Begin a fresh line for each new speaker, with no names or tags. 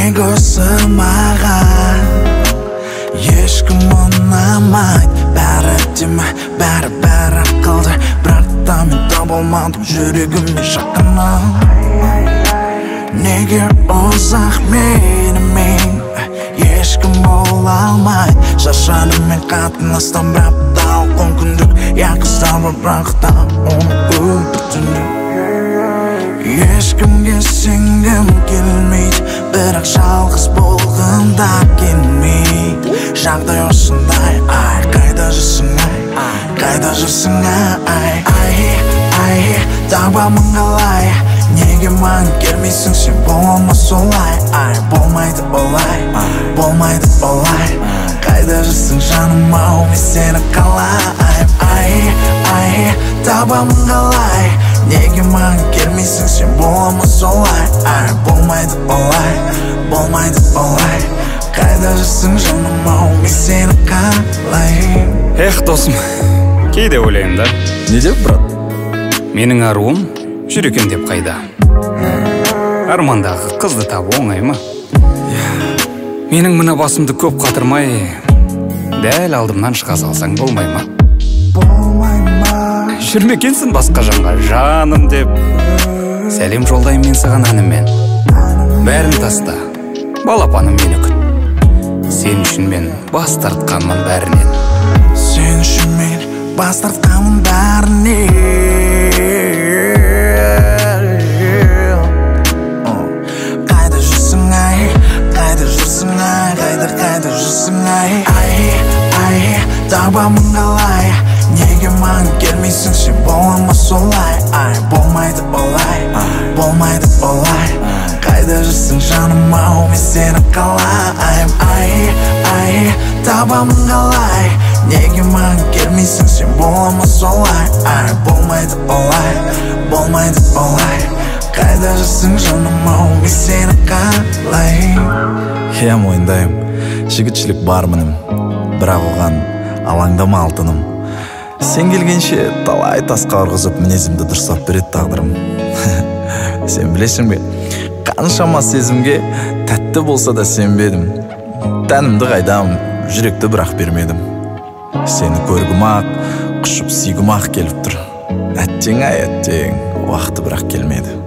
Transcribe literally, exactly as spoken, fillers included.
неге осы маған ешкім ұнамайды, бәрі әдемі, бәрі бәрі ақылды, бірақ та мен таба алмадым жүрегіме жақынын. Неге ұзақ менімен ешкім бола алмайды, шашанымен қатынастан бір апта он күндік, я қыздар бар бірақ та оны өтіртіндік. Ешкімге сенгім келмейді, бірақ жалғыз болғанда келмейді. Жағдай осындай, ай, қайда жүрсің ай, қайда жүрсің ай, ай, ай, табамын қалай, неге маған келмейсің сен, бола ма солай, ай, болмайды олай, болмайды олай, қайда жүрсің жаным ау, мен сені қалаймын, ай, ай, табамын қалай, неге маған келмейсің сен, бола ма солай, ай, болмайды олай, болмайды олай, қайда жүрсің жаным ау, мен сені қалаймын.
Эх, досым, кейде ойлаймын да,
не деп, брат?
менің аруым жүр екен деп қайда. Армандағы қызды табу оңай ма? Менің мына басымды көп қатырмай, дәл алдымнан шыға салсаң болмай ма? Жүрмекенсің басқа жанға жаным деп, сәлем жолдаймын мен саған әнімен. Бәрін таста, балапаным мені күт, сен үшін мен бас тартқанмын бәрінен.
Сен үшін мен бас тартқанмын бәрінен. Қайда жүрсің ай, қайда жүрсің ай, қайда қайда жүрсің ай, ай, ай, табамын қалай, неге маған келмейсің сен, бола ма солай, ай, болмайды олай, болмайды олай, қайда жүрсің жаным ау, мен сені қалаймын, ай, ай, табамын қалай, неге маған келмейсің сен, бола ма солай, ай, болмайды олай, болмайды олай, қайда жүрсің жаным ау, мен сені қалаймын.
Иә, мойындаймын, жігітшілік бар мінім, бірақ оған алаңдама алтыным. Сен келгенше талай тасқа ұрғызып мінезімді дұрыстап береді тағдырым. Сен білесің бе, қаншама сезімге тәтті болса да сенбедім. Тәнімді қайдам, жүректі бірақ бермедім. Сені көргім ақ, құшып сүйгім ақ келіп тұр. Әттең ай әттең, уақыты бірақ келмеді.